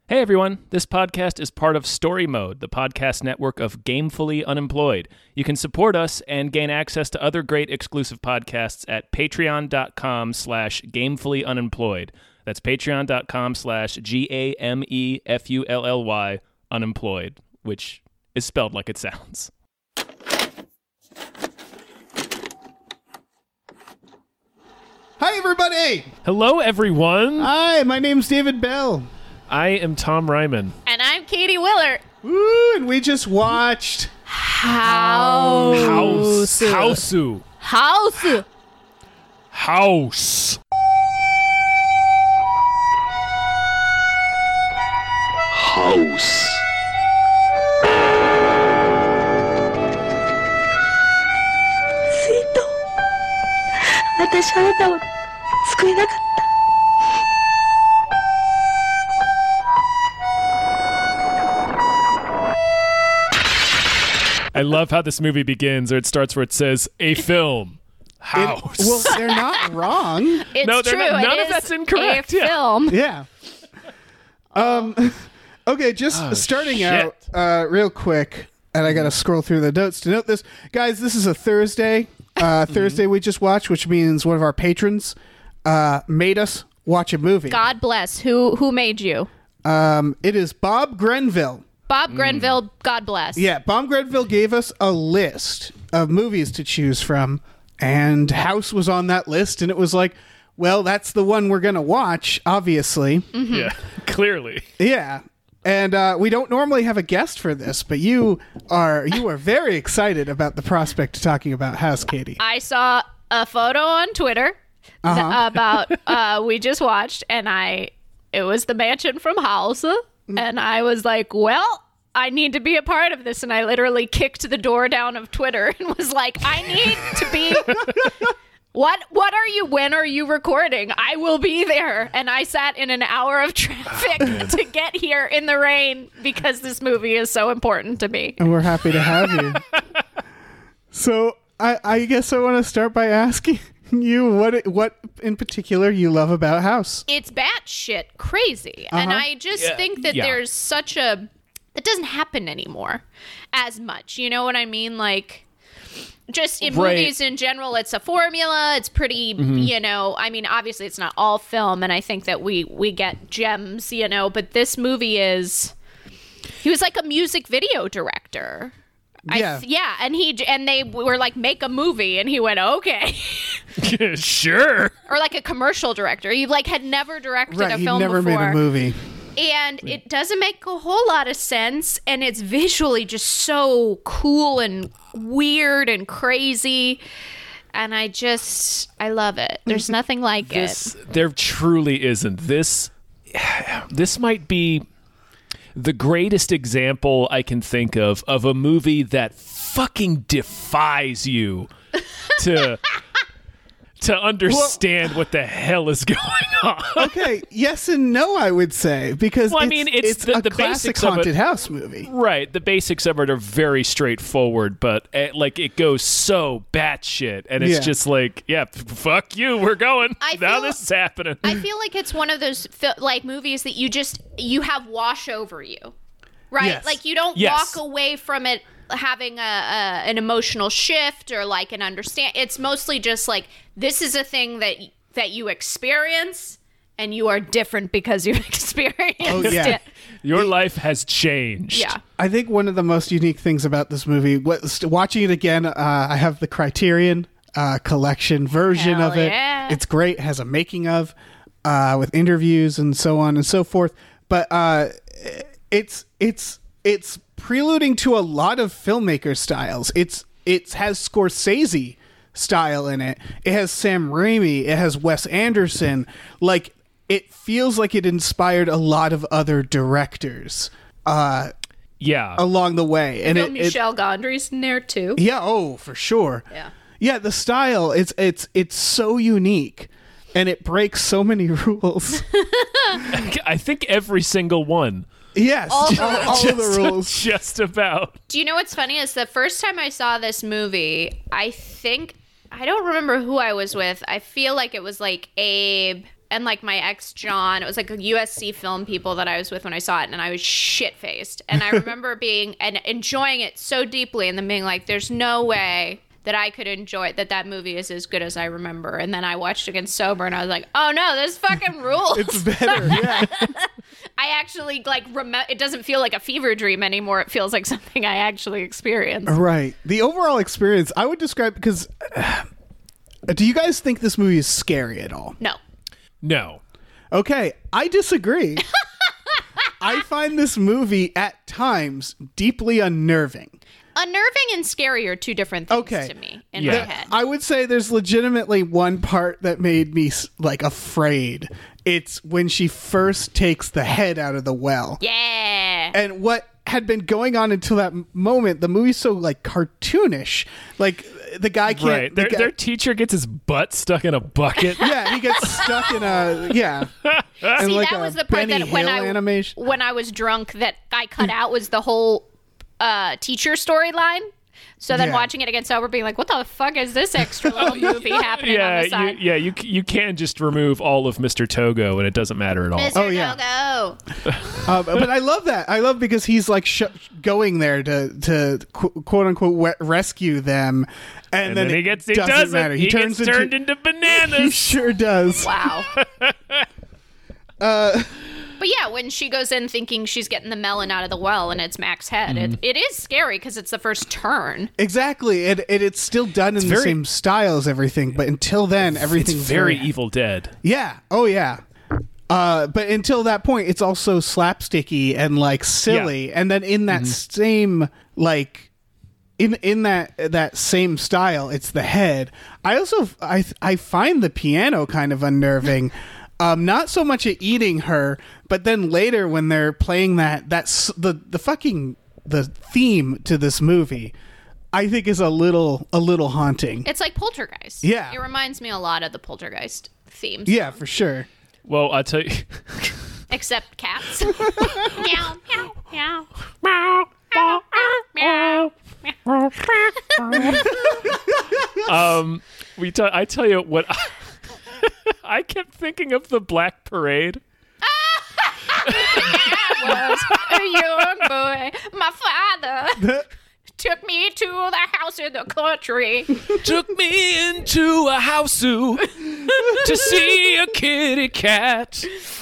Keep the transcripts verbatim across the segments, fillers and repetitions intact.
Hey everyone, this podcast is part of Story Mode, the podcast network of Gamefully Unemployed. You can support us and gain access to other great exclusive podcasts at patreon.com slash gamefully unemployed. That's patreon.com slash G-A-M-E-F-U-L-L-Y unemployed, which is spelled like it sounds. Hi everybody! Hello everyone! Hi, my name's David Bell. I am Tom Ryman. And I'm Katie Willert. Woo, and we just watched House. House. Houseu. House. House. House. スイート、私あなたを救えなかった。 I love how this movie begins, or it starts where it says, a film. House. It, well, they're not wrong. It's No, they're true. not- none it of is that's incorrect, A yeah. film. Yeah. Um. Okay, just Oh, starting shit. out uh, real quick, and I gotta scroll through the notes to note this. Guys, this is a Thursday. Uh, Thursday we just watched, which means one of our patrons uh, made us watch a movie. God bless. Who who made you? Um, it is Bob Grenville. Bob Grenville. God bless. Yeah, Bob Grenville gave us a list of movies to choose from, and House was on that list, and it was like, well, that's the one we're going to watch, obviously. Yeah, clearly. Yeah. And uh, we don't normally have a guest for this, but you are you are very excited about the prospect of talking about House, Katie. I saw a photo on Twitter th- Uh-huh. about uh, we just watched, and I it was the mansion from House, and I was like, well, I need to be a part of this, and I literally kicked the door down of Twitter and was like, I need to be. What what are you? When are you recording? I will be there. And I sat in an hour of traffic to get here in the rain because this movie is so important to me. And we're happy to have you. So I, I guess I want to start by asking you what what in particular you love about House. It's batshit crazy. And Uh-huh. I just Yeah. think that Yeah. there's such a that doesn't happen anymore as much. You know what I mean? Like just in Right. movies in general, it's a formula. It's pretty, Mm-hmm. you know, I mean, obviously it's not all film, and I think that we we get gems, you know, but this movie is he was like a music video director. I Yeah. th- yeah, and he and they were like, make a movie, and he went, okay. Sure. Or like a commercial director. He like had never directed Right, a he film never before. made a movie. And it doesn't make a whole lot of sense, and it's visually just so cool and weird and crazy. And I just, I love it. There's nothing like This, it. there truly isn't. This, this might be the greatest example I can think of of a movie that fucking defies you to to understand what the hell is going on. Okay, yes and no, I would say, because Well, I it's, mean, it's it's the- a the classic basics of it- haunted house movie. Right, the basics of it are very straightforward, but uh, like it goes so batshit, and it's Yeah. just like, yeah, f- fuck you, we're going. I now feel- this is happening. I feel like it's one of those fi- like movies that you just, you have wash over you. Right? Yes. Like you don't Yes. walk away from it having a, a an emotional shift or like an understand. It's mostly just like, this is a thing that that you experience, and you are different because you've experienced Oh, yeah. it. Your life has changed. Yeah. I think one of the most unique things about this movie, what, watching it again, uh, I have the Criterion uh, collection version Hell of it. yeah. It's great. It has a making of uh, with interviews and so on and so forth. But uh, it's it's it's preluding to a lot of filmmaker styles. It's it has Scorsese style in it. It has Sam Raimi. It has Wes Anderson. Like, it feels like it inspired a lot of other directors uh, Yeah. along the way. And Feel it, it Michel Gondry's in there too. yeah, oh, for sure. Yeah. Yeah, the style, it's it's it's so unique, and it breaks so many rules. I think every single one. Yes, All the all, all of the rules. Just about. Do you know what's funny is the first time I saw this movie, I think I don't remember who I was with. I feel like it was like Abe and like my ex John. It was like a U S C film people that I was with when I saw it, and I was shit faced. And I remember being and enjoying it so deeply, and then being like, "There's no way that I could enjoy it, that that movie is as good as I remember." And then I watched it again sober, and I was like, "Oh no, this fucking rules." It's better. Yeah. I actually like remember. It doesn't feel like a fever dream anymore. It feels like something I actually experienced. Right. The overall experience, I would describe because. Uh, do you guys think this movie is scary at all? No. No. Okay, I disagree. I find this movie at times deeply unnerving. Unnerving and scary are two different things Okay. to me in Yeah. my head. I would say there's legitimately one part that made me like afraid. It's when she first takes the head out of the well. Yeah. And what had been going on until that m- moment, the movie's so like cartoonish. Like the guy can't. Right. the Their, guy- their teacher gets his butt stuck in a bucket. yeah, he gets stuck in a yeah. And See, like that a was the part Benny that when Hill I animation. when I was drunk that I cut out was the whole uh, teacher storyline. So then Yeah. watching it again sober, being like, "What the fuck is this extra little movie happening on Yeah, the side?" you, yeah, you c- you can just remove all of Mister Togo and it doesn't matter at all. Mister Oh, yeah. Go-Go. Uh, but I love that. I love because he's like sh- going there to to qu- quote unquote we- rescue them, and, And then, then he it gets he doesn't does matter. it. He, He, turns gets turned into, into he bananas. sure does. Wow. Uh, But yeah, when she goes in thinking she's getting the melon out of the well and it's Mac's head, Mm-hmm. it, it is scary because it's the first turn. exactly, and, and it's still done in the very- same style as everything. But until then, It's everything's very Evil Dead. Yeah. Oh yeah. Uh, but until that point, it's also slapsticky and like silly, and then in that same like. In in that that same style, it's the head. I also I I find the piano kind of unnerving. Um, not so much at eating her, but then later when they're playing that that's the the fucking the theme to this movie, I think is a little a little haunting. It's like Poltergeist. Yeah. It reminds me a lot of the Poltergeist themes. Yeah, for sure. Well, I'll tell you. Except cats. Meow, meow, meow. Meow, meow, meow. um, we. T- I tell you what. I, I kept thinking of the Black Parade. Was a young boy. My father took me to the house in the country. Took me into a house zoo to see a kitty cat.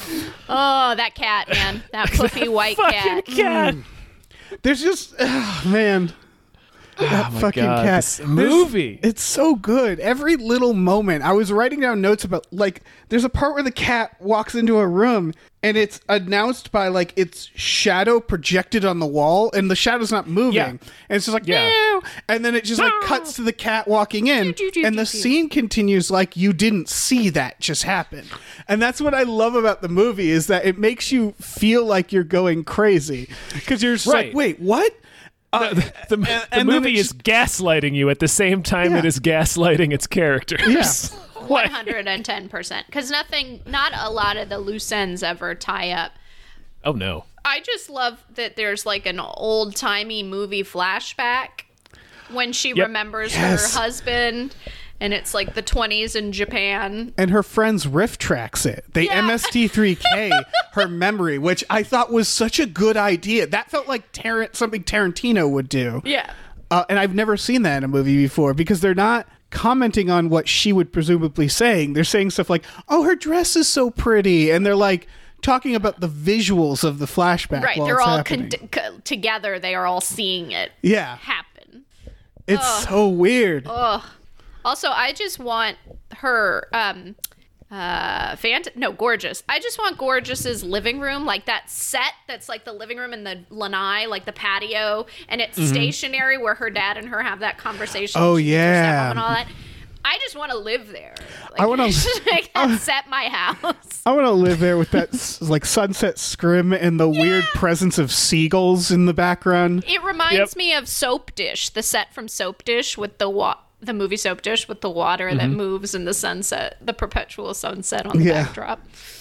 Oh, that cat, man. That fluffy white cat. cat. There's just oh, man. That my fucking God, cat this movie. There's- It's so good. Every little moment. I was writing down notes about like there's a part where the cat walks into a room and it's announced by like its shadow projected on the wall and the shadow's not moving. Yeah. And it's just like Yeah. meow. And then it just like cuts to the cat walking in and the scene continues like you didn't see that just happen. And that's what I love about the movie is that it makes you feel like you're going crazy because you're just Right. like, "Wait, what?" Uh, The, the, the and then movie it is gaslighting you at the same time Yeah. it is gaslighting its characters. Yeah. one hundred ten percent. Because nothing, not a lot of the loose ends ever tie up. Oh no. I just love that there's like an old timey movie flashback when she Yep. remembers Yes. her husband, and it's like the twenties in Japan. And her friends riff tracks it. They Yeah. M S T three K her memory, which I thought was such a good idea. That felt like Tar- something Tarantino would do. Yeah. Uh, and I've never seen that in a movie before because they're not commenting on what she would presumably saying. They're saying stuff like, "Oh, her dress is so pretty," and they're like talking about the visuals of the flashback. Right. while They're it's all happening. con- co- together. They are all seeing it yeah, happen. it's so weird. Also, I just want her, um, uh, fant- no, Gorgeous. I just want Gorgeous's living room, like that set that's like the living room in the lanai, like the patio, and it's stationary where her dad and her have that conversation. Oh, She meets her yeah. stepmom and all that. I just want to live there. Like, I wanna- make that set my house. I want to live there with that s- like sunset scrim and the weird presence of seagulls in the background. It reminds Yep. me of Soap Dish, the set from Soap Dish with the wa- the movie Soap Dish with the water that moves in the sunset, the perpetual sunset on the Yeah. backdrop.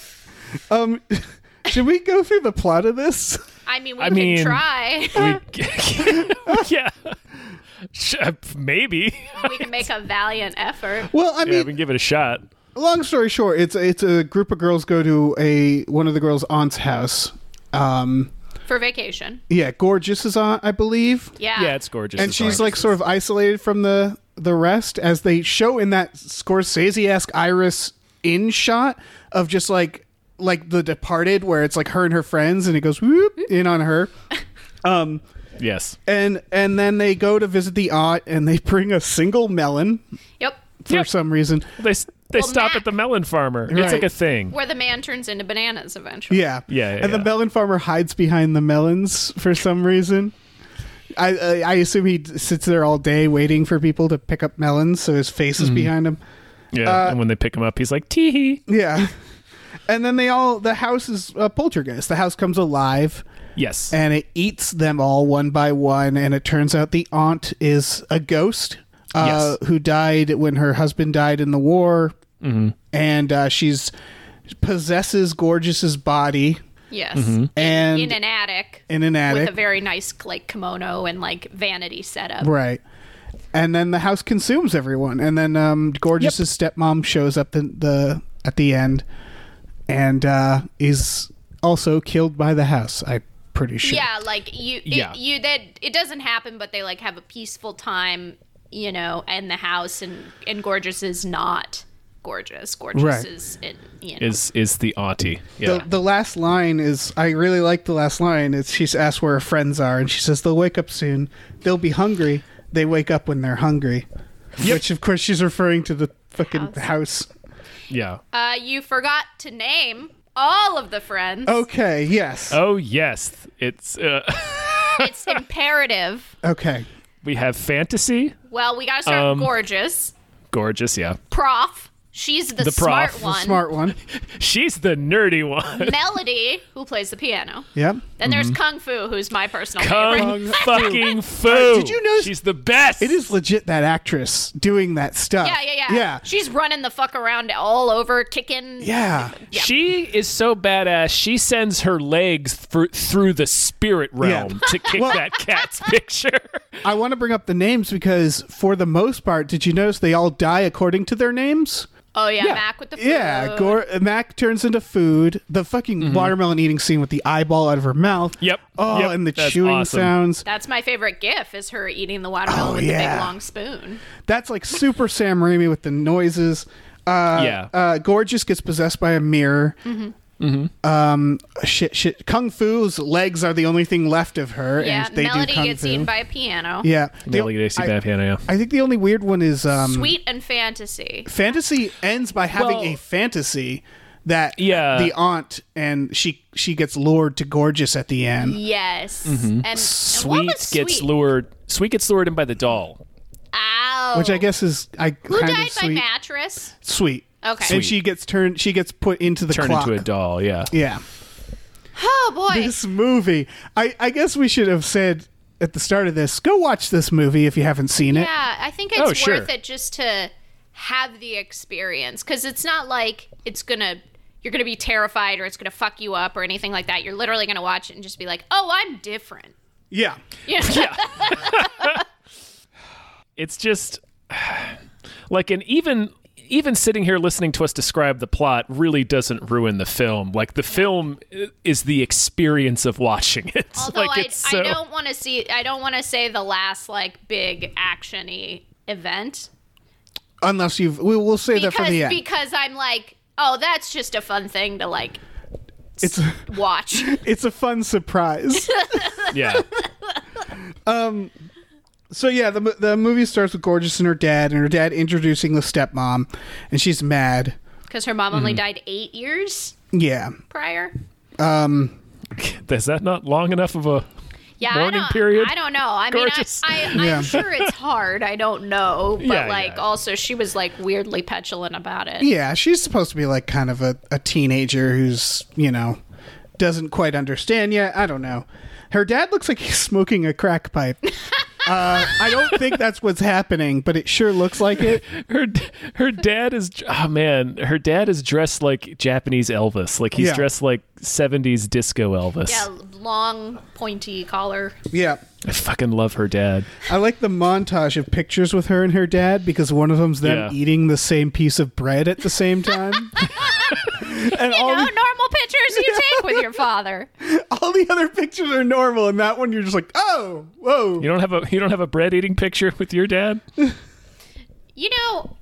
Um, should we go through the plot of this? I mean, we I can mean- try. We, yeah. Sh- Maybe. We can make a valiant effort. Well, I Yeah, mean, we can give it a shot. long story short, it's it's a group of girls go to a one of the girls' aunt's house. Um, For vacation. yeah, Gorgeous is on, I believe. Yeah. Yeah, it's gorgeous. And It's she's gorgeous. like sort of isolated from the the rest, as they show in that Scorsese-esque Iris in shot of just like like The Departed, where it's like her and her friends, and it goes whoop in on her. Um, Yes. and and then they go to visit the aunt, and they bring a single melon Yep. for Yep. some reason. They they Well, stop Mac- at the melon farmer. Right. It's like a thing. Where the man turns into bananas eventually. Yeah, Yeah, yeah, and the yeah. melon farmer hides behind the melons for some reason. I I, I assume he d- sits there all day waiting for people to pick up melons, so his face is behind him. Yeah. Uh, and when they pick him up, he's like, tee hee. Yeah. And then they all, the house is a poltergeist. The house comes alive Yes. and it eats them all one by one. And it turns out the aunt is a ghost uh, Yes. who died when her husband died in the war. Mm-hmm. And uh, she's possesses Gorgeous's body Yes. Mm-hmm. and In an attic. in an attic. With a very nice like kimono and like vanity setup. Right. And then the house consumes everyone. And then um, Gorgeous's stepmom shows up the, the at the end and uh, is also killed by the house, I'm pretty sure. Yeah, like you, it, Yeah. you that it doesn't happen, but they like have a peaceful time, you know, in the house, and and Gorgeous is not gorgeous. Gorgeous Right. is, it, you know, Is is the auntie. Yeah. The, the last line is, I really like the last line. It's, she's asked where her friends are, and she says, they'll wake up soon. They'll be hungry. They wake up when they're hungry. Which, of course, she's referring to the fucking House. house. yeah. uh, you forgot to name all of the friends. Okay, yes. Oh yes. It's uh, It's imperative. Okay. we have fantasy. Well, we gotta start Um, with Gorgeous. Gorgeous. Yeah. Prof. She's the, The smart prof. one. Smart one. She's the nerdy one. Melody, who plays the piano. Yep. Then there's Kung Fu, who's my personal Kung favorite. fucking fu. Did you notice- She's the best. It is legit that actress doing that stuff. Yeah, yeah, yeah. Yeah. She's running the fuck around all over, kicking. Yeah. Yeah. She is so badass. She sends her legs thr- through the spirit realm Yeah. to kick Well- that cat's picture. I want to bring up the names because, for the most part, did you notice they all die according to their names? Oh yeah, Mac with the food. Yeah, Gor- Mac turns into food. The fucking watermelon eating scene with the eyeball out of her mouth. Yep. Oh, Yep. and the That's chewing awesome. sounds. That's my favorite gif, is her eating the watermelon Oh, with the yeah. big long spoon. That's like super Sam Raimi with the noises. Uh, Yeah. Uh, Gorgeous gets possessed by a mirror. Um, shit, shit. Kung Fu's legs are the only thing left of her, Yeah, and they Melody do Kung gets Fu. eaten by a piano. Yeah. The- Nelly Dixie I, Bad Piano. Yeah. I think the only weird one is um, Sweet and fantasy. fantasy ends by having Well- a fantasy that Yeah. the aunt and she she gets lured to Gorgeous at the end. Yes. And, and what Sweet was gets Sweet? lured. Sweet gets lured in by the doll. Ow. Which I guess is I Who kind died of by sweet. mattress? Sweet. Okay. And she gets turned. She gets put into the Turned clock. into a doll. Yeah. Yeah. Oh boy. This movie. I I guess we should have said at the start of this. Go watch this movie if you haven't seen it. Yeah, I think it's Oh, sure. worth it just to have the experience, because it's not like it's gonna you're gonna be terrified or it's gonna fuck you up or anything like that. You're literally gonna watch it and just be like, "Oh, I'm different." Yeah. Yeah. It's just like an even even sitting here listening to us describe the plot really doesn't ruin the film. Like the film i- is the experience of watching it. Although like I, it's so I don't want to see, I don't want to say the last like big actiony event, Unless you've, we will say that for because the end. because I'm like, oh, that's just a fun thing to like It's watch. it's a fun surprise. yeah. So yeah, the the movie starts with Gorgeous and her dad, and her dad introducing the stepmom, and she's mad. Because her mom only died eight years Yeah. prior. Is that not long enough of a Yeah, mourning I don't, period? I don't know. I Gorgeous. mean, I, I, Yeah. I'm sure it's hard. I don't know, but Yeah, like, yeah. also she was like weirdly petulant about it. Yeah, she's supposed to be like kind of a, a teenager who's, you know, doesn't quite understand yet. I don't know. Her dad looks like he's smoking a crack pipe. uh, I don't think that's what's happening, but it sure looks like it. her her dad is oh man, her dad is dressed like Japanese Elvis. Like he's Yeah. dressed like seventies disco Elvis. Yeah, long, pointy collar. Yeah. I fucking love her dad. I like the montage of pictures with her and her dad because one of them's them Yeah. eating the same piece of bread at the same time. And You all know, the, normal pictures you take with your father. all the other pictures are normal, and that one you're just like, oh, whoa. You don't have a you don't have a bread eating picture with your dad? You know,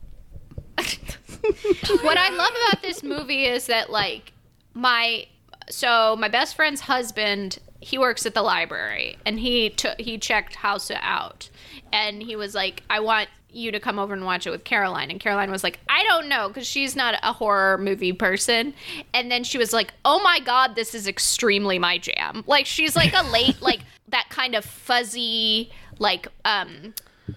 what I love about this movie is that, like, my so my best friend's husband, he works at the library, and he took he checked House out, and he was like, I want you to come over and watch it with Caroline. And Caroline was like, I don't know, because she's not a horror movie person. And then she was like, oh my God, this is extremely my jam. Like, she's like a late, like that kind of fuzzy, like, um,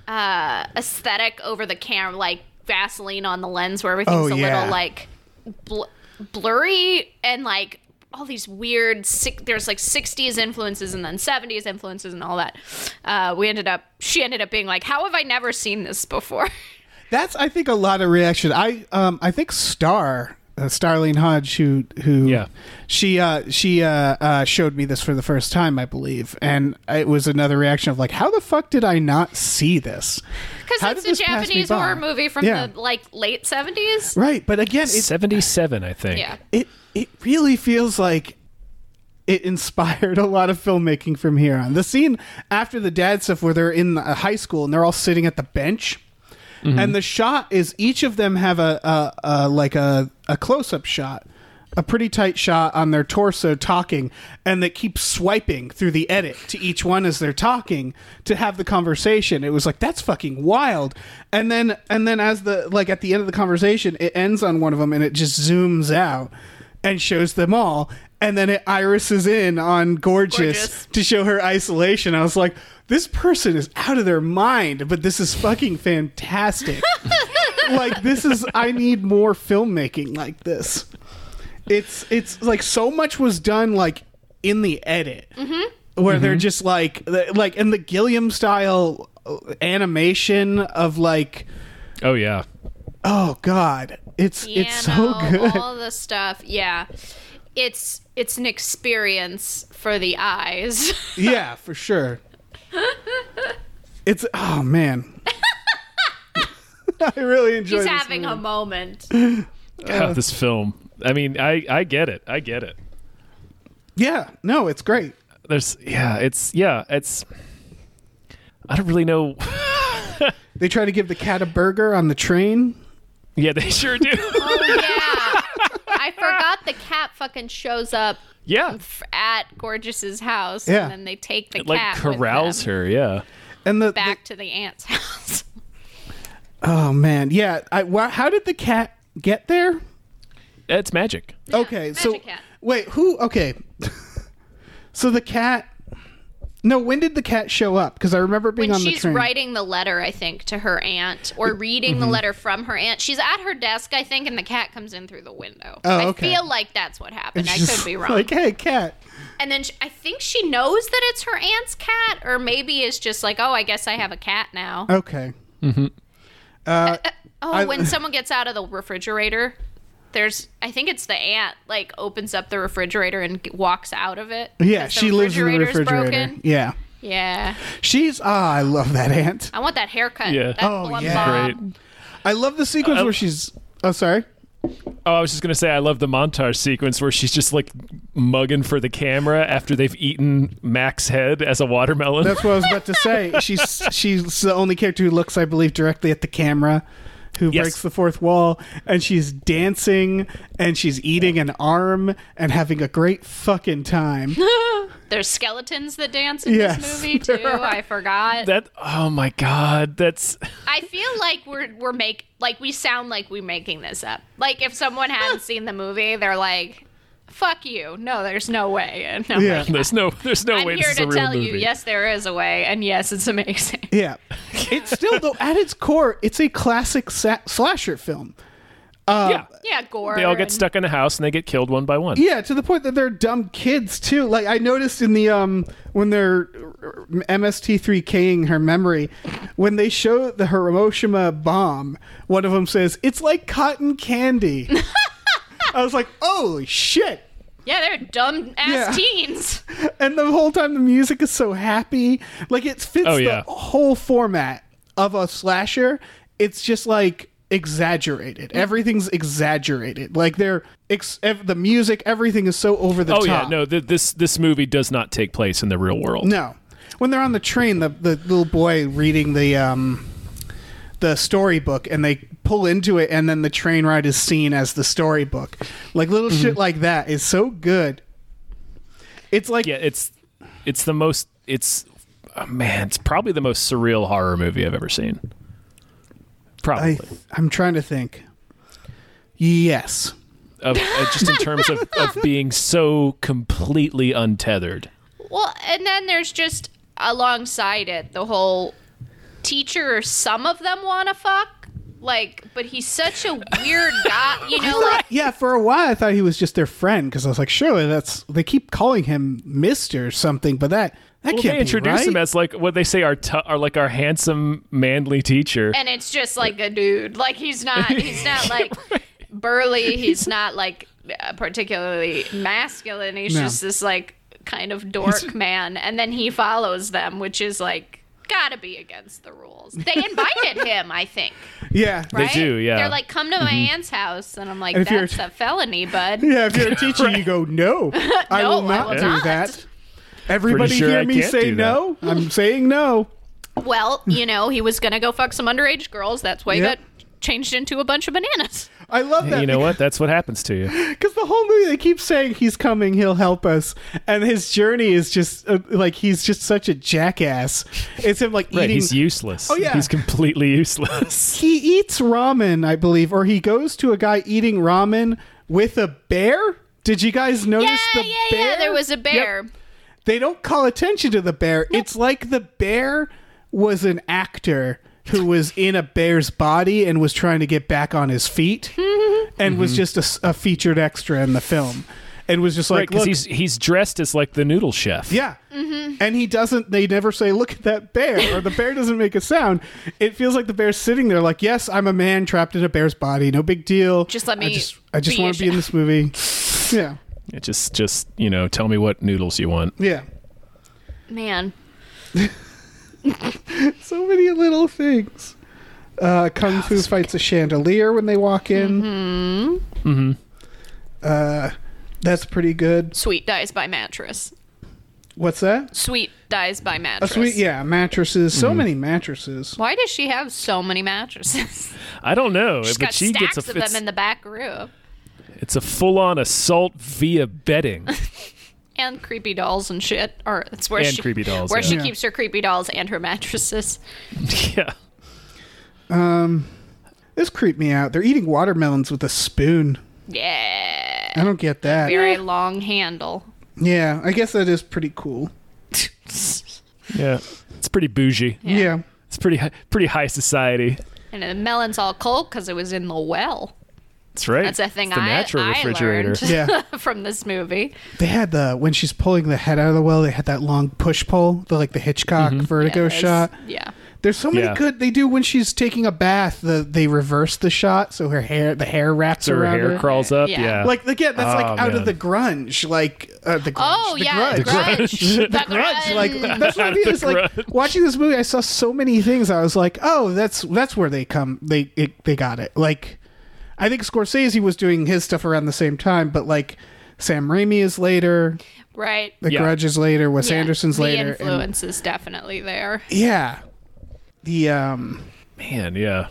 uh, aesthetic over the camera, like Vaseline on the lens where everything's Oh, a yeah. little like bl- blurry and like all these weird, sick, there's like sixties influences and then seventies influences and all that. Uh, we ended up, she ended up being like, how have I never seen this before? That's, I think, a lot of reaction. I um I think Star, uh, Starlene Hodge, who who Yeah. she uh she uh, uh showed me this for the first time, I believe, and it was another reaction of like, how the fuck did I not see this? Because How it's did a this pass me Japanese by? horror movie from Yeah. the like late seventies. Right, but again, it seventy-seven, I think. Yeah. it it really feels like it inspired a lot of filmmaking from here on. The scene after the dad stuff where they're in a high school and they're all sitting at the bench, and the shot is each of them have a, a, a like a, a close-up shot, a pretty tight shot on their torso talking, and they keep swiping through the edit to each one as they're talking to have the conversation. It was like, that's fucking wild. And then and then as the like at the end of the conversation, it ends on one of them and it just zooms out and shows them all, and then it irises in on Gorgeous, Gorgeous. to show her isolation. I was like, this person is out of their mind, but this is fucking fantastic. Like, this is, I need more filmmaking like this. It's it's like so much was done like in the edit, where they're just like like in the Gilliam style animation of like, Oh yeah. oh god, it's Piano, it's so good. all the stuff. Yeah. It's it's an experience for the eyes. Yeah, for sure. It's, oh man, I really enjoy. He's this having movie. a moment. God, this film. I mean, I I get it. I get it. Yeah, no, it's great. There's yeah, it's yeah, it's I don't really know. They try to give the cat a burger on the train. Yeah, they sure do. Oh yeah. I forgot the cat fucking shows up Yeah. f- at Gorgeous's house, Yeah. and then they take the It like cat with corrals them her, yeah. And the, the back to the aunt's house. oh man, yeah. I, wha- how did the cat get there? It's magic. Okay, so magic cat. wait, who? Okay, so the cat. No, when did the cat show up? Because I remember being When on the she's train. writing the letter, I think, to her aunt, or reading the letter from her aunt. She's at her desk, I think, and the cat comes in through the window. Oh, I okay. feel like that's what happened. I She's could be wrong. Like, hey, cat. And then she, I think she knows that it's her aunt's cat, or maybe it's just like, oh, I guess I have a cat now. Okay. Oh, I- when someone gets out of the refrigerator, there's, I think it's the aunt, like, opens up the refrigerator and g- walks out of it. Yeah, 'cause the she lives in the refrigerator's refrigerator. broken. Yeah, Yeah. she's. Ah, I love that aunt. I want that haircut. Yeah. That Oh, blonde yeah. bob. Great. I love the sequence I- where she's. Oh, sorry. Oh, I was just gonna say I love the montage sequence where she's just like mugging for the camera after they've eaten Mac's head as a watermelon. That's what I was about to say. She's she's the only character who looks, I believe, directly at the camera, who Yes. breaks the fourth wall, and she's dancing and she's eating an arm and having a great fucking time. There's skeletons that dance in Yes, this movie, too. there are. I forgot. That oh my god, that's I feel like we're we're make like we sound like we're making this up. Like if someone hadn't seen the movie, they're like, "Fuck you! No, there's no way." And I'm Yeah. like, there's no there's no I'm way here this is a to real tell movie. you, yes, there is a way, and yes, it's amazing. Yeah, it's still though at its core, it's a classic sa- slasher film. yeah. Yeah, gore. They all get and- stuck in a house and they get killed one by one. Yeah, to the point that they're dumb kids too. Like I noticed in the um when they're M S T three K-ing her memory, when they show the Hiroshima bomb, one of them says it's like cotton candy. I was like, holy shit! Yeah, they're dumb ass Yeah. teens. And the whole time the music is so happy. Like it fits Oh, yeah. the whole format of a slasher. It's just like exaggerated. Everything's exaggerated. Like they're ex- ev- the music, everything is so over the Oh top. yeah, no, th- this this movie does not take place in the real world. No. When they're on the train, the the little boy reading the um the storybook, and they pull into it, and then the train ride is seen as the storybook. Like little Mm-hmm. shit like that is so good. It's like Yeah, it's it's the most it's oh, man, it's probably the most surreal horror movie I've ever seen. Probably. I I'm trying to think. Yes. Of, uh, just in terms of, of being so completely untethered. Well, and then there's just alongside it the whole teacher. Some of them want to fuck, like, but he's such a weird guy, you know. Like, Yeah, for a while I thought he was just their friend because I was like, surely that's they keep calling him Mister something, but that that Well, can't they introduce be right. him as like what they say are t- are like our handsome, manly teacher. and it's just like a dude. Like he's not. He's not like burly. He's not like uh, particularly masculine. He's No. just this like kind of dork man, and then he follows them, which is like gotta be against the rules. They invited him, I think. Yeah, They Right? do, yeah. They're like, come to my aunt's house, and I'm like, And if you're- that's a felony, bud. yeah. If you're a teacher, you go, no, I No, will I not will do not. that. Everybody Pretty sure hear I me can't say do that. no. I'm saying no. Well, you know, he was gonna go fuck some underage girls. That's why he Yep. got changed into a bunch of bananas. I love that. you know what? That's what happens to you. Because the whole movie, they keep saying he's coming, he'll help us, and his journey is just uh, like he's just such a jackass. It's him like Right, eating. he's useless. Oh, yeah. He's completely useless. He eats ramen, I believe, or he goes to a guy eating ramen with a bear. Did you guys notice Yeah, the yeah, bear? yeah. There was a bear. They don't call attention to the bear. It's like the bear was an actor who was in a bear's body and was trying to get back on his feet, and was just a s- a, featured extra in the film, and was just Right, like, because look, he's he's dressed as like the noodle chef. yeah. And he doesn't, they never say, look at that bear, or the bear doesn't make a sound. It feels like the bear's sitting there like, yes, I'm a man trapped in a bear's body. No big deal. Just let I me just, I just be want a to be in chef." this movie. Yeah. It just just you know, tell me what noodles you want. Yeah. Man. So many little things. Uh, Kung Fu fights a chandelier when they walk in. Mm-hmm. Mm-hmm. Uh, that's pretty good. Sweet dies by mattress. What's that? Sweet dies by A mattress. sweet, yeah, mattresses. So many mattresses. Why does she have so many mattresses? I don't know, She's but got she stacks gets a of them it's, in the back room. it's a full on assault via bedding. And creepy dolls and shit. Or that's where And she creepy dolls, where yeah. she Yeah. keeps her creepy dolls and her mattresses. Yeah. This creeped me out. They're eating watermelons with a spoon. Yeah. I don't get that. Very long handle. Yeah, I guess that is pretty cool. Yeah. It's pretty bougie. Yeah. It's pretty hi- pretty high society. And the melon's all cold because it was in the well. That's right. That's a thing it's the I, natural I refrigerator. learned Yeah. from this movie. They had the when she's pulling the head out of the well, they had that long push pull, the like the Hitchcock Vertigo Yeah, that's- shot. Yeah. There's so many Yeah. good they do when she's taking a bath, the they reverse the shot so her hair the hair wraps So her around hair her. crawls up. Yeah. Yeah. Like again, that's Oh, like out man. of the grunge, like uh, the grunge. Oh, the yeah. grunge. The grunge. the The grunge, like grunge. that's what I mean. The It's like grunge. watching this movie. I saw so many things. I was like, oh, that's that's where they come. They it, they got it. Like, I think Scorsese was doing his stuff around the same time, but like Sam Raimi is later, Right. The Yeah. Grudge is later, Wes Yeah. Anderson's the later, and- influence is definitely there. yeah, the um Man, yeah.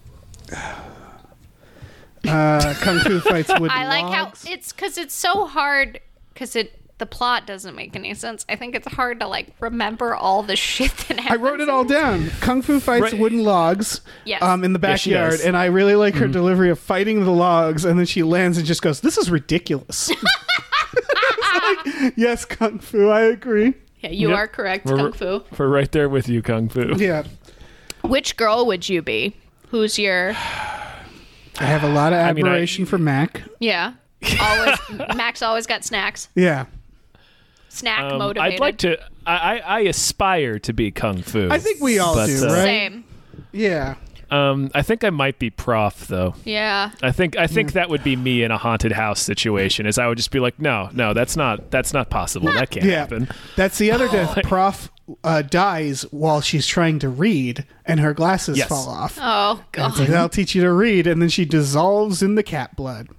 uh Kung Fu fights with I like logs. how it's because it's so hard because it the plot doesn't make any sense. I think it's hard to like remember all the shit that I happens. wrote it all down. Kung Fu fights Right. wooden logs Yes. um, in the Yes, she backyard, does. and I really like her delivery of fighting the logs, and then she lands and just goes, "This is ridiculous." It's like, yes, Kung Fu, I agree. Yeah, you Yep. are correct, We're, Kung Fu. We're right there with you, Kung Fu. Yeah, Which girl would you be? Who's your I have a lot of mean, I- admiration for Mac. yeah? Always Max always got snacks. Yeah, Snack Um, motivated. I'd like to. I, I, I aspire to be Kung Fu. I think we all But, do, uh, right? Same. Yeah, Um, I think I might be Prof though. Yeah. I think I think that would be me in a haunted house situation. Is I would just be like, no, no, that's not that's not possible. That can't Yeah, happen. that's the other death. Prof uh, dies while she's trying to read, and her glasses Yes. fall off. Oh It's god. like, that'll teach you to read, and then she dissolves in the cat blood,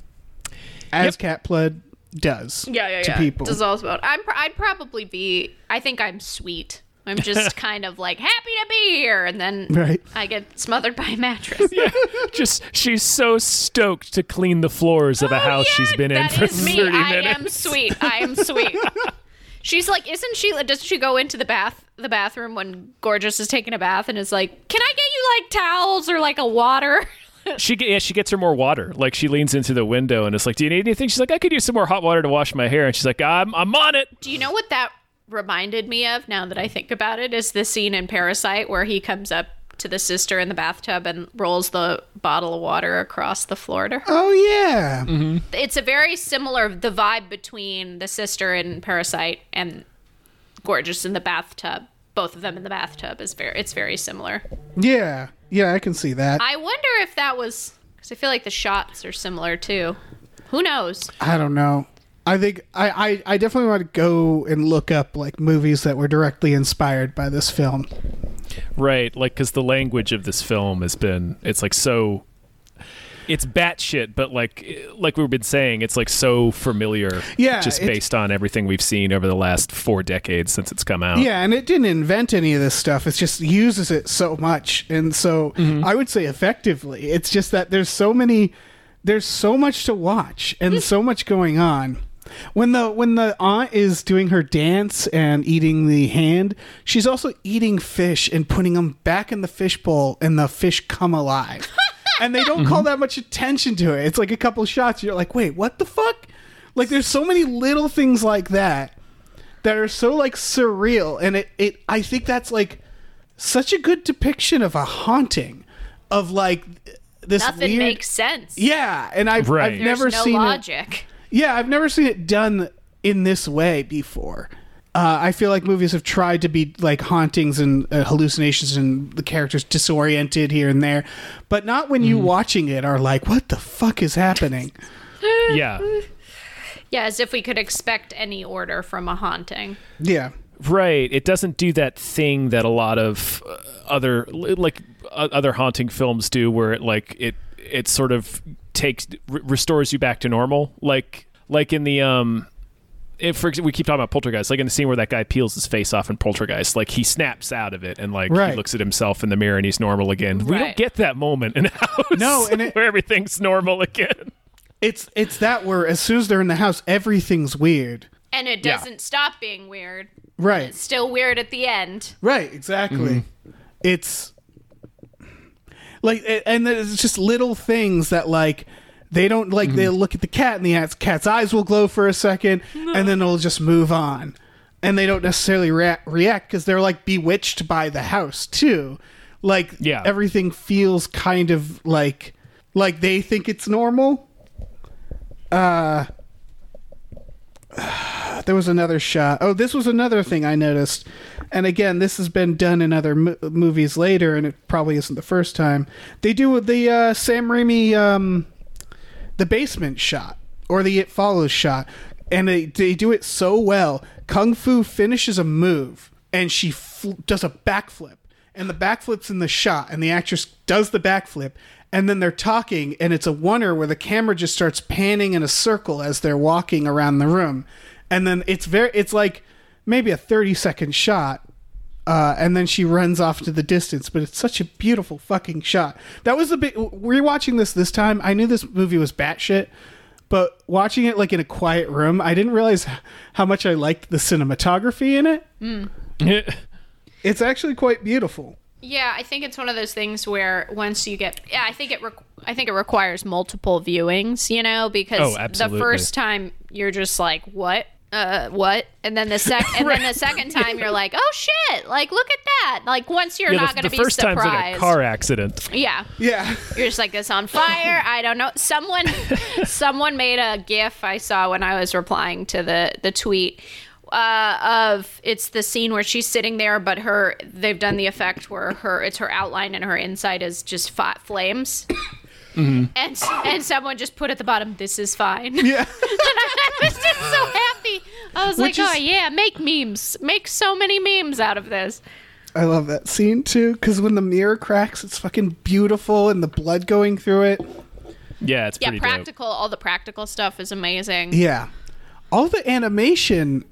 as Yep. cat blood does. Yeah, yeah, to yeah. people. Dissolves about. I'm. pr- I'd probably be. I think I'm sweet. I'm just kind of like happy to be here, and then Right. I get smothered by a mattress. Just she's so stoked to clean the floors of a Oh, house yeah, she's been in that for is me. thirty I minutes. am sweet. I am sweet. She's like, isn't she? Doesn't she go into the bath, the bathroom when Gorgeous is taking a bath, and is like, "Can I get you like towels or like a water?" She get, yeah, she gets her more water. Like she leans into the window and it's like, "Do you need anything?" She's like, "I could use some more hot water to wash my hair." And she's like, "I'm I'm on it." Do you know what that reminded me of? Now that I think about it, is the scene in Parasite where he comes up to the sister in the bathtub and rolls the bottle of water across the floor to her. Oh yeah. Mm-hmm. It's a very similar the vibe between the sister in Parasite and Gorgeous in the bathtub. Both of them in the bathtub is very it's very similar. Yeah. Yeah, I can see that. I wonder if that was because I feel like the shots are similar too. Who knows? I don't know. I think I, I, I definitely want to go and look up like movies that were directly inspired by this film. Right, like because the language of this film has been, it's like so, it's batshit, but like like we've been saying, it's like so familiar. Yeah, just it's- based on everything we've seen over the last four decades since it's come out. Yeah, and it didn't invent any of this stuff. It just uses it so much, and so I would say effectively. It's just that there's so many, there's so much to watch and so much going on. When the when the aunt is doing her dance and eating the hand, she's also eating fish and putting them back in the fish bowl, and the fish come alive. And they don't call that much attention to it. It's like a couple shots. You're like, wait, what the fuck? Like, there's so many little things like that that are so like surreal, and it, it I think that's like such a good depiction of a haunting, of like this Nothing weird. makes sense. Yeah, and I've Right. I've There's never no seen it. logic. Yeah, I've never seen it done in this way before. Uh, I feel like movies have tried to be like hauntings and uh, hallucinations and the characters disoriented here and there, but not when you watching it are like, what the fuck is happening? Yeah. Yeah, as if we could expect any order from a haunting. Yeah. Right. It doesn't do that thing that a lot of uh, other like uh, other haunting films do, where it like it it sort of takes r- restores you back to normal. Like like in the um, if for example, we keep talking about Poltergeist, like in the scene where that guy peels his face off in Poltergeist, like he snaps out of it and like Right. he looks at himself in the mirror and he's normal again. We don't Right. get that moment in a house. No, and it- where everything's normal again. It's it's that where as soon as they're in the house, everything's weird. And it Yeah. doesn't stop being weird. Right. It's still weird at the end. Right, exactly. It's like, and there's just little things that like they don't like. They'll look at the cat, and the cat's, cat's eyes will glow for a second, and then it'll just move on, and they don't necessarily rea- react because they're like bewitched by the house too. Like, Yeah. everything feels kind of like like they think it's normal. Uh. There was another shot. Oh, this was another thing I noticed. And again, this has been done in other mo- movies later, and it probably isn't the first time. They do the uh, Sam Raimi, um, the basement shot, or the It Follows shot. And they, they do it so well. Kung Fu finishes a move, and she fl- does a backflip. And the backflip's in the shot, and the actress does the backflip. And then they're talking, and it's a wonder where the camera just starts panning in a circle as they're walking around the room. And then it's very, it's like maybe a thirty second shot. Uh, and then she runs off to the distance, but it's such a beautiful fucking shot. That was the big, rewatching this this time, I knew this movie was batshit, but watching it like in a quiet room, I didn't realize how much I liked the cinematography in it. It's actually quite beautiful. Yeah, I think it's one of those things where once you get, yeah, I think it, re- I think it requires multiple viewings, you know, because Oh, the absolutely. first time you're just like, what, uh, what, and then the sec, and then the second time you're like, oh shit, like look at that, like once you're Yeah, not the, going to the be first time's like a surprised. car accident. Yeah, Yeah. you're just like, this on fire. I don't know. Someone, someone made a GIF I saw when I was replying to the the tweet. uh, of it's the scene where she's sitting there, but her they've done the effect where her it's her outline and her inside is just fat flames. Mm-hmm. And and someone just put at the bottom, "This is fine." Yeah. And I was just so happy. I was Which like, is- "Oh yeah, make memes, make so many memes out of this." I love that scene too, because when the mirror cracks, it's fucking beautiful, and the blood going through it. Yeah, it's Yeah, pretty practical. All the practical stuff is amazing. Yeah, all the animation.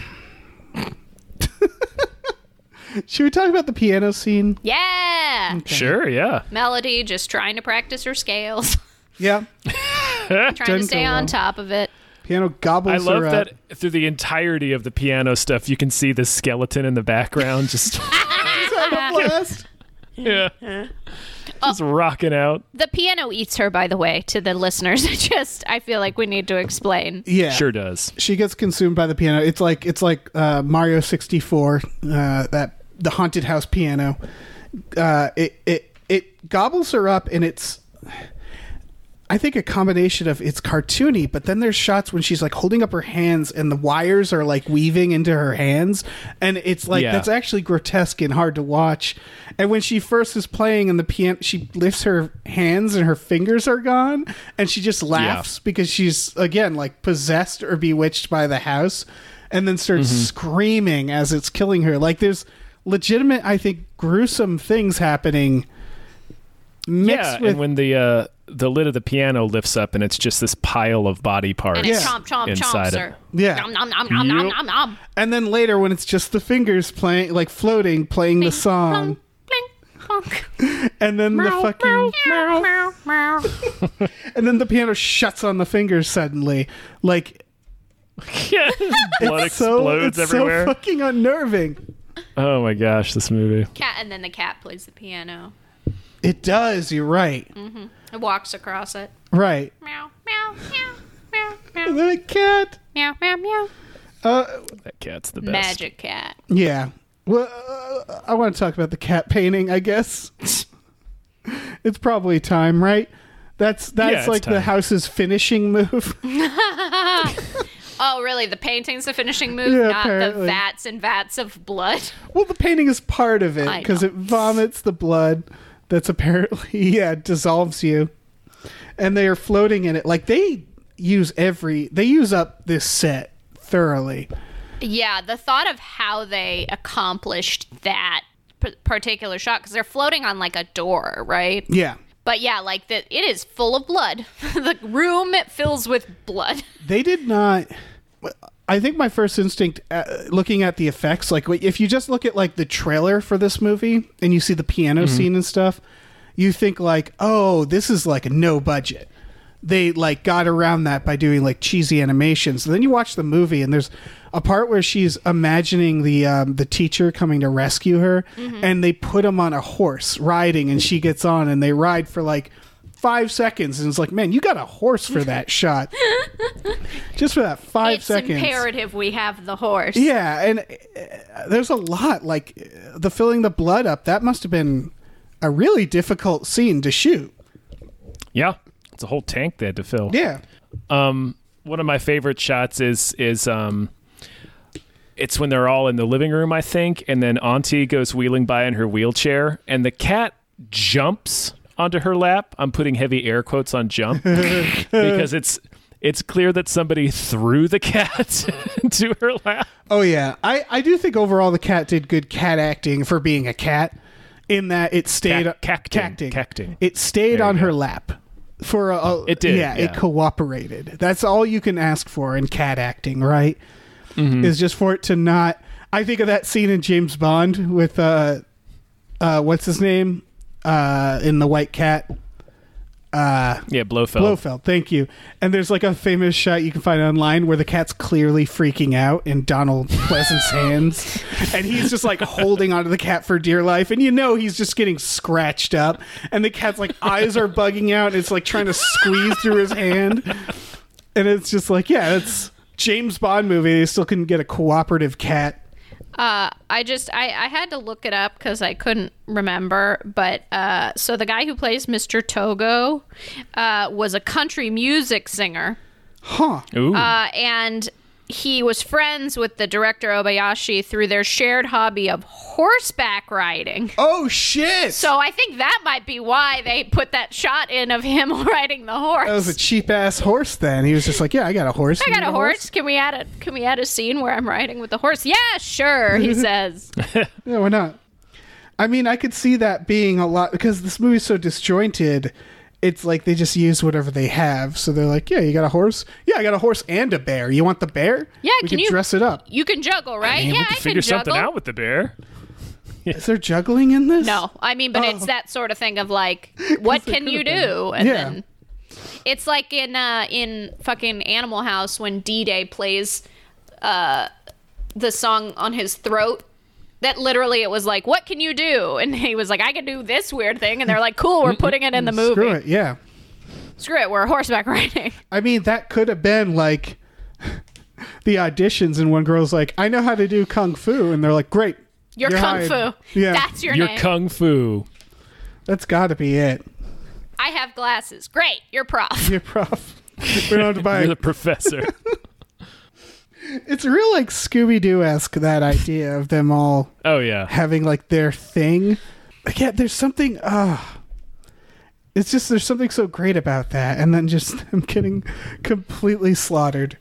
Should we talk about the piano scene? Yeah, dope. Sure, yeah. Melody just trying to practice her scales, Yeah, trying Doesn't to stay go on well. top of it. piano gobbles I love her up. that through the entirety of the piano stuff, you can see the skeleton in the background just, Having a blast. yeah, just rocking out. The piano eats her, by the way, to the listeners. Just, I feel like we need to explain. Yeah, Sure does. she gets consumed by the piano. It's like it's like uh, Mario sixty-four, uh, that the haunted house piano. Uh, it it it gobbles her up, and it's I think a combination of it's cartoony, but then there's shots when she's like holding up her hands and the wires are like weaving into her hands, and it's like Yeah. that's actually grotesque and hard to watch. And when she first is playing and the piano, she lifts her hands and her fingers are gone, and she just laughs because she's again like possessed or bewitched by the house, and then starts Mm-hmm. screaming as it's killing her. Like there's legitimate, I think, gruesome things happening. Mixed Yeah, with and when the uh, the lid of the piano lifts up and it's just this pile of body parts And it Yeah. chomp, chomp, inside chomps of her. Yeah. Nom, nom, nom, nom, nom, Yep. nom, nom. And then later, when it's just the fingers playing, like floating, playing the song, Bling, plonk. and then the fucking, Meow, meow, meow. and then the piano shuts on the fingers suddenly. Like Yeah, blood so, explodes it's everywhere. so fucking unnerving. Oh my gosh, this movie. Cat, and then the cat plays the piano. It does. You're right. It walks across it. Right. Meow, meow, meow, meow, And meow, then a cat. meow, meow, meow. Uh, That cat's the best. Magic cat. yeah. Well, uh, I want to talk about the cat painting. I guess it's probably time, right? That's that's Yeah, it's like the time. house's finishing move. Oh, really? The painting's the finishing move, Yeah, not apparently. the vats and vats of blood. Well, the painting is part of it I because know. it vomits the blood that's apparently, yeah, dissolves you. And they are floating in it. Like they use every, they use up this set thoroughly. Yeah, the thought of how they accomplished that p- particular shot, because they're floating on like a door, right? Yeah. But yeah, like that, it is full of blood. The room fills with blood. They did not. I think my first instinct, uh, looking at the effects, like if you just look at like the trailer for this movie and you see the piano scene and stuff, you think like, oh, this is like a no budget. They like got around that by doing like cheesy animations. And then you watch the movie and there's a part where she's imagining the um, the teacher coming to rescue her, and they put him on a horse riding, and she gets on and they ride for like five seconds, and it's like, man, you got a horse for that shot. Just for that five it's seconds. imperative we have the horse. Yeah, and uh, there's a lot like uh, the filling the blood up. That must have been a really difficult scene to shoot. Yeah, it's a whole tank they had to fill. Yeah. Um, one of my favorite shots is is um, it's when they're all in the living room, I think, and then Auntie goes wheeling by in her wheelchair, and the cat jumps onto her lap. I'm putting heavy air quotes on jump because it's it's clear that somebody threw the cat into her lap. Oh yeah, I I do think overall the cat did good cat acting for being a cat, in that it stayed Cac- cacting, cacting. cacting. It stayed There on you her go. lap for a, a It did, Yeah, it yeah. cooperated. That's all you can ask for in cat acting, right? Mm-hmm. Is just for it to not. I think of that scene in James Bond with uh, uh, what's his name, uh, in the White Cat. Uh, Yeah, Blofeld. Blofeld, thank you. And there's like a famous shot you can find online where the cat's clearly freaking out in Donald Pleasant's hands, and he's just like holding onto the cat for dear life, and you know he's just getting scratched up, and the cat's like eyes are bugging out, and it's like trying to squeeze through his hand, and it's just like, yeah, it's James Bond movie. They still couldn't get a cooperative cat. Uh, I just I, I had to look it up because I couldn't remember. But uh, so the guy who plays Mister Togo uh, was a country music singer, Huh. Ooh. uh, and he was friends with the director Obayashi through their shared hobby of horseback riding. Oh shit! So I think that might be why they put that shot in of him riding the horse. That was a cheap ass horse. Then he was just like, "Yeah, I got a horse. I You got need a horse. Can we add a Can we add a scene where I'm riding with the horse? Yeah, sure. He says. Yeah, why not? I mean, I could see that being a lot because this movie's so disjointed. It's like they just use whatever they have. So they're like, yeah, you got a horse? Yeah, I got a horse and a bear. You want the bear? Yeah, we can can you dress it up. You can juggle, right? I mean, yeah, we could I figure can juggle. something out with the bear. Is there juggling in this? No, I mean, but Oh. it's that sort of thing of like, what there can you could've been. do? And Yeah. then it's like in uh, in fucking Animal House when D-Day plays uh, the song on his throat. That literally it was like, what can you do? And he was like, I can do this weird thing. And they're like, cool, we're putting it in the movie. Screw it, yeah. Screw it, we're horseback riding. I mean, that could have been like the auditions, and one girl's like, I know how to do kung fu. And they're like, great. You're, kung hired. fu. Yeah. That's your You're name. kung fu. That's got to be it. I have glasses. Great, you're prof. You're prof. We don't have to buy You're the professor. It's real like Scooby-Doo-esque, that idea of them all Oh yeah. having like their thing. Like, yeah, there's something uh it's just there's something so great about that, and then just them getting completely slaughtered.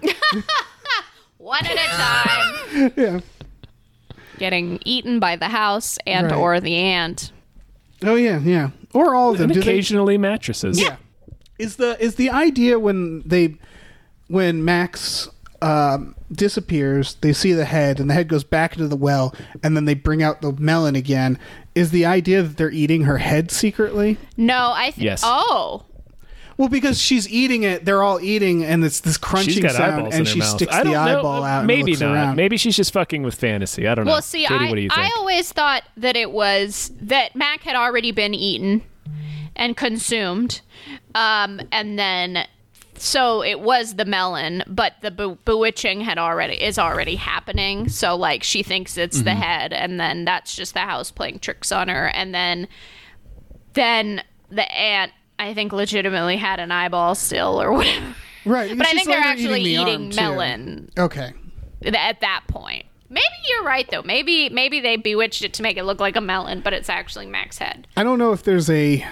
One at a time. Yeah. Getting eaten by the house and Right. or the ant. Oh yeah, yeah. Or all of them. And Do they- occasionally mattresses. yeah. Is the is the idea when they when Max um, disappears, they see the head, and the head goes back into the well, and then they bring out the melon again. Is the idea that they're eating her head secretly? No, I think. Yes. Oh. Well, because she's eating it, they're all eating, and it's this She's crunching got sound, eyeballs and in her she mouth. sticks I the don't know. eyeball out. Maybe and looks not. Around. Maybe she's just fucking with fantasy. I don't know. Well, see, Katie, I, what do you think? I always thought that it was that Mac had already been eaten and consumed. Um, and then, so it was the melon, but the be- bewitching had already, is already happening. So, like, she thinks it's Mm-hmm. the head, and then that's just the house playing tricks on her. And then, then the ant, I think, legitimately had an eyeball still or whatever. Right, But I she's think they're later actually the eating arm, too. melon Okay. th- at that point. Maybe you're right though. Maybe maybe they bewitched it to make it look like a melon, but it's actually Mac's head. I don't know if there's a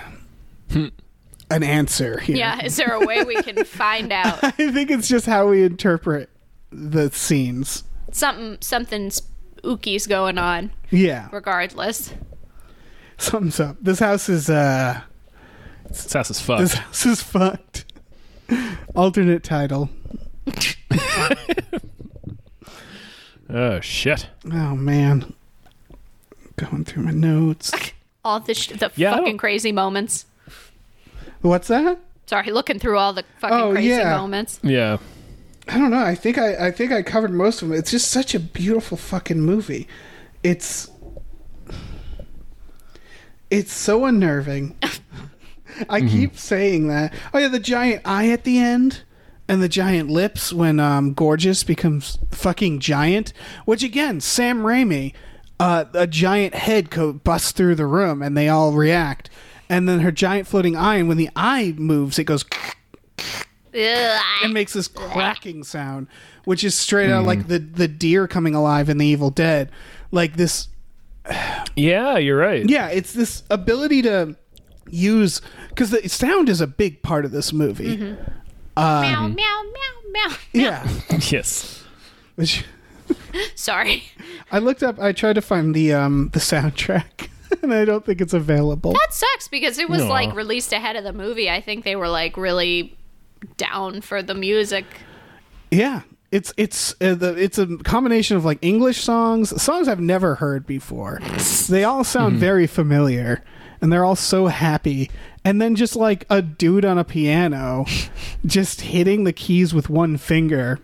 an answer here. Yeah, is there a way we can find out? I think it's just how we interpret the scenes. Something something spooky's going on Yeah, regardless. something's up. This house is uh, This house is fucked. this house is fucked. Alternate title. Oh shit. Oh man, going through my notes. All the sh- the Yeah, I fucking don't- crazy moments. What's that? Sorry, looking through all the fucking Oh, crazy yeah. moments. Yeah. I don't know. I think I, I think I covered most of them. It's just such a beautiful fucking movie. It's it's so unnerving. I keep saying that. Oh yeah, the giant eye at the end and the giant lips when um, Gorgeous becomes fucking giant. Which again, Sam Raimi, uh, a giant head co- busts through the room and they all react. And then her giant floating eye, and when the eye moves, it goes and makes this cracking sound, which is straight out like the the deer coming alive in The Evil Dead. Like this, Yeah, you're right. yeah, it's this ability to use, because the sound is a big part of this movie. meow, meow, meow, meow. Yeah, Yes. which Sorry. I looked up. I tried to find the um the soundtrack, and I don't think it's available. That sucks because it was Aw. like released ahead of the movie. I think they were like really down for the music. Yeah, it's it's uh, the it's a combination of like English songs, songs I've never heard before. They all sound very familiar, and they're all so happy. And then just like a dude on a piano, just hitting the keys with one finger.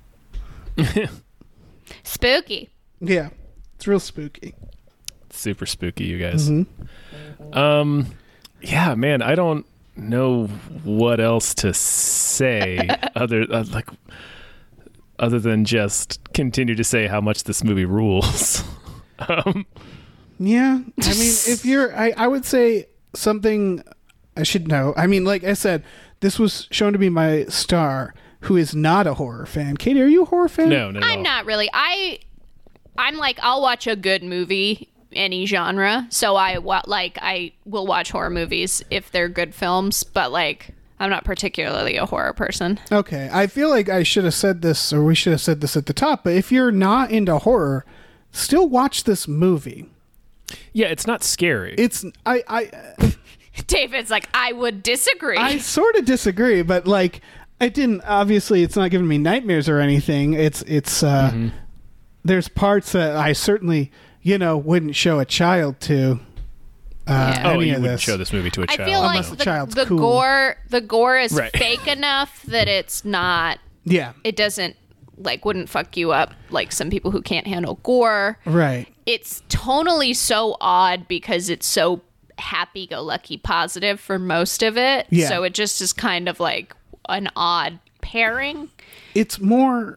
Spooky. Yeah, it's real spooky. Super spooky, you guys. Um, yeah, man, I don't know what else to say other uh, like other than just continue to say how much this movie rules. um, Yeah, I mean, if you're, I, I would say something I should know. I mean, like I said, this was shown to be my star. who is not a horror fan. Katie, are you a horror fan? No, no, no. I'm not really. I I'm like I'll watch a good movie any genre. So I wa- like I will watch horror movies if they're good films, but like I'm not particularly a horror person. Okay, I feel like I should have said this, or we should have said this at the top, but if you're not into horror, still watch this movie. Yeah, it's not scary. It's I I David's like, I would disagree. I sort of disagree, but like I didn't. Obviously, it's not giving me nightmares or anything. It's it's uh, Mm-hmm. there's parts that I certainly you know wouldn't show a child to. Uh, Yeah. oh, any you of wouldn't this. show this movie to a I child. feel like Unless the the, child's the cool. gore the gore is Right. fake enough that it's not Yeah, it doesn't like wouldn't fuck you up like some people who can't handle gore. right. It's tonally so odd because it's so happy-go-lucky positive for most of it. Yeah. So it just is kind of like an odd pairing. It's more.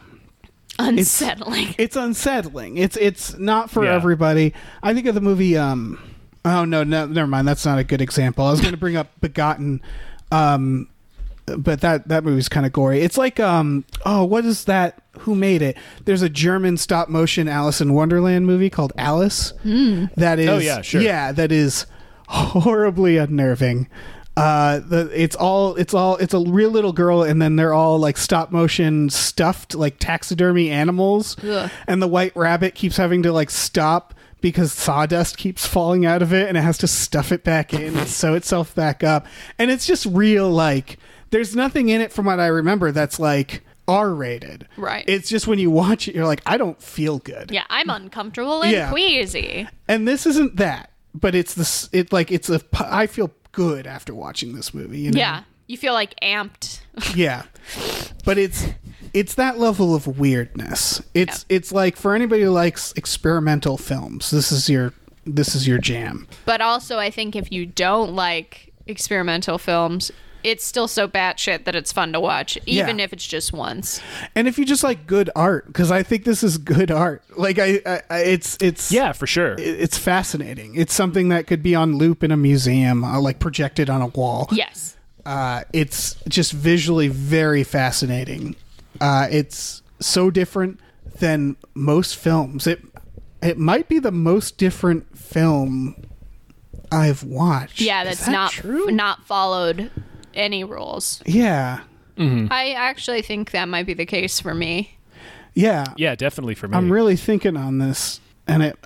Unsettling. It's unsettling. It's it's not for Yeah. everybody. I think of the movie. Um, oh no, no, never mind. That's not a good example. I was going to bring up Begotten, um, but that that movie's kind of gory. It's like um, oh, what is that? Who made it? There's a German stop motion Alice in Wonderland movie called Alice. That is, Oh, yeah, sure. yeah, that is horribly unnerving. Uh, the it's all it's all it's a real little girl, and then they're all like stop motion stuffed like taxidermy animals, Ugh. and the white rabbit keeps having to like stop because sawdust keeps falling out of it, and it has to stuff it back in and sew itself back up, and it's just real like there's nothing in it from what I remember that's like R rated. Right. It's just when you watch it, you're like, I don't feel good. Yeah, I'm uncomfortable and Yeah. queasy. And this isn't that, but it's this. It like it's a. I feel good after watching this movie. You know? Yeah. You feel like amped. Yeah, but it's it's that level of weirdness. It's it's like for anybody who likes experimental films, this is your this is your jam. But also, I think if you don't like experimental films, it's still so batshit that it's fun to watch, even Yeah. if it's just once. And if you just like good art, because I think this is good art. Like I, I, I it's it's Yeah, for sure. it- it's fascinating. It's something that could be on loop in a museum, uh, like projected on a wall. Yes. Uh, it's just visually very fascinating. Uh, it's so different than most films. It it might be the most different film I've watched. Yeah, Is that's that not true. not followed any rules. Yeah, I actually think that might be the case for me. yeah, Yeah, definitely for me. I'm really thinking on this, and it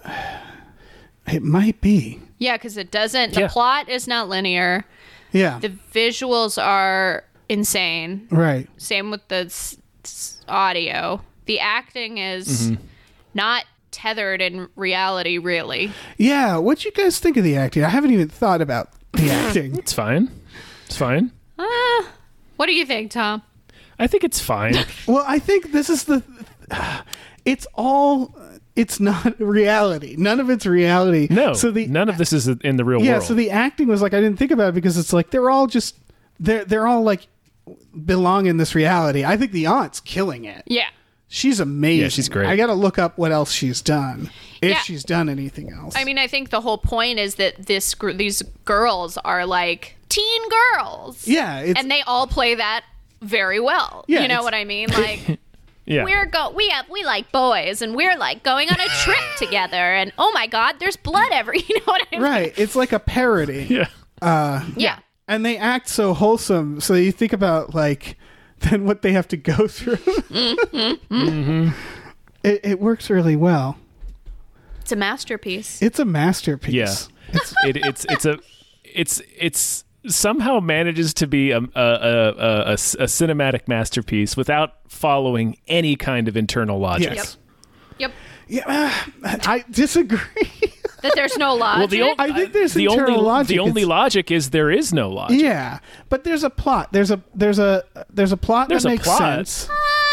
it might be. Yeah, because it doesn't. Yeah. The plot is not linear. Yeah, The visuals are insane. right. Same with the s- s- audio. The acting is Mm-hmm. not tethered in reality, really. Yeah, what you guys think of the acting? I haven't even thought about the acting. It's fine. It's fine. What do you think, Tom? I think it's fine. Well, I think this is the. It's all. It's not reality. None of it's reality. No, So the none of this is in the real yeah. world. So the acting was like I didn't think about it because it's like they're all just they're they're all like belong in this reality. I think the aunt's killing it. Yeah. She's amazing. Yeah, she's great. I got to look up what else she's done if Yeah. she's done anything else. I mean, I think the whole point is that this gr- these girls are like teen girls. yeah, it's And they all play that very well. Yeah, you know it's- what I mean? Like yeah. we're go we have we like boys and we're like going on a trip together and oh my god, there's blood every you know what I mean? right. It's like a parody. yeah. Yeah. And they act so wholesome. So you think about like then what they have to go through. Mm-hmm. It, it works really well. It's a masterpiece. It's a masterpiece. Yeah. It's, it, it's it's a it's it's somehow manages to be a a, a, a, a a cinematic masterpiece without following any kind of internal logic. yes. Yep. Yeah, I disagree. That there's no logic. Well, the, o- I think there's the internal only logic. the only It's- logic is there is no logic. yeah, but there's a plot. There's a there's a there's a plot There's that a makes plot. sense.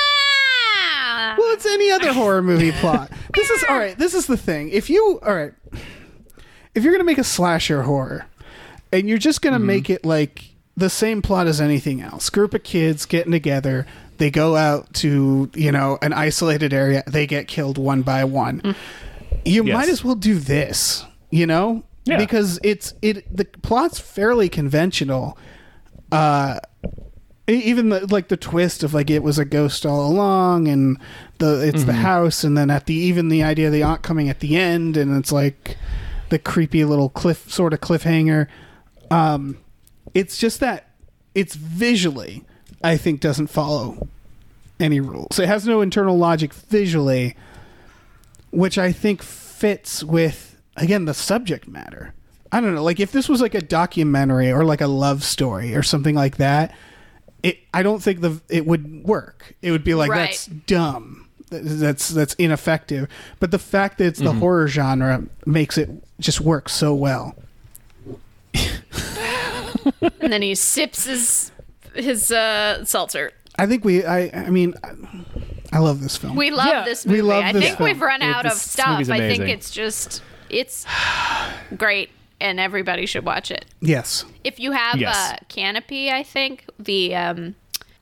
Ah! Well, it's any other horror movie plot. This is all right. This is the thing. If you all right, if you're gonna make a slasher horror, and you're just gonna make it like the same plot as anything else, group of kids getting together, they go out to you know an isolated area, they get killed one by one. You Yes. might as well do this, you know, Yeah. because it's it the plot's fairly conventional. Uh, E- Even the, like the twist of like it was a ghost all along, and the it's the house, and then at the even the idea of the aunt coming at the end, and it's like the creepy little cliff sort of cliffhanger. Um, it's just that it's visually, I think, doesn't follow any rules. It has no internal logic visually, which I think fits with, again, the subject matter. I don't know, like if this was like a documentary or like a love story or something like that, it I don't think the it would work. It would be like, Right. that's dumb. That's that's ineffective. But the fact that it's the horror genre makes it just work so well. And then he sips his his uh, seltzer. I think we I I mean I, I love this film. We love Yeah, this we movie. love I this think film. we've run It- out of this stuff. movie's I think amazing. it's just it's great, and everybody should watch it. Yes. If you have Yes. uh, Canopy, I think the um,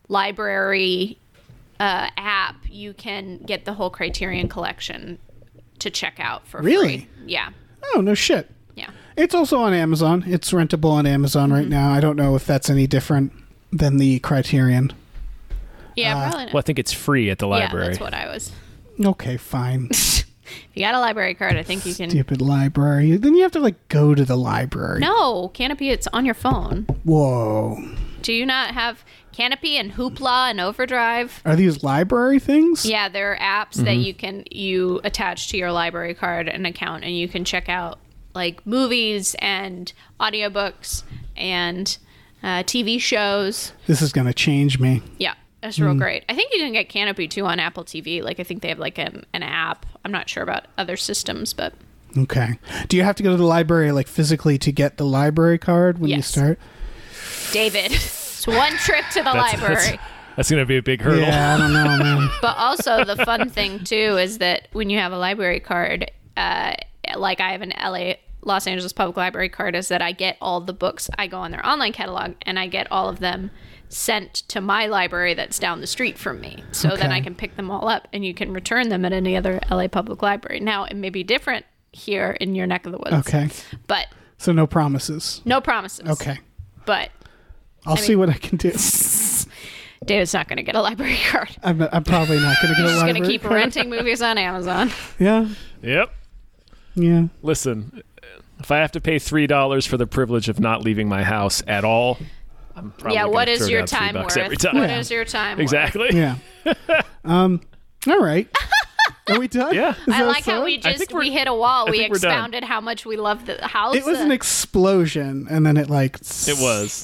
library uh, app, you can get the whole Criterion collection to check out for Really? free. Yeah, Oh, no shit. yeah. It's also on Amazon. It's rentable on Amazon right now. I don't know if that's any different than the Criterion. Yeah, Uh, probably not. Well, I think it's free at the library. Yeah, that's what I was. Okay, fine. If you got a library card, I think you can. Stupid library. Then you have to like go to the library. No, Canopy, it's on your phone. Whoa. Do you not have Canopy and Hoopla and Overdrive? Are these library things? Yeah, there are apps that you can you attach to your library card and account, and you can check out like movies and audiobooks and uh, T V shows. This is going to change me. Yeah, that's real great. I think you can get Canopy too on Apple T V. Like I think they have like an, an app. I'm not sure about other systems, but Okay. Do you have to go to the library like physically to get the library card when you Yes. start? David, it's one trip to the library. That's, that's going to be a big hurdle. Yeah, I don't know, man. But also the fun thing too is that when you have a library card, uh, like I have an L A Los Angeles Public Library card, is that I get all the books. I go on their online catalog and I get all of them sent to my library that's down the street from me. So then Okay. I can pick them all up and you can return them at any other L A Public Library. Now it may be different here in your neck of the woods. Okay. But So no promises. no promises. Okay. But I'll see what I can do. David's not going to get a library card. I'm, I'm probably not going to get a He's library going to keep card. renting movies on Amazon. Yeah. Yep. Yeah. Listen, if I have to pay three dollars for the privilege of not leaving my house at all, I'm probably Yeah, gonna what is throw your down three time bucks worth? every time. What Yeah. is your time Exactly. Yeah. um. All right. Are we done? Yeah. Is worth? I that like how so? we I just think we're- we hit a wall. I We think we're done. expounded how much we love the house. It was an explosion, and then it like. It was.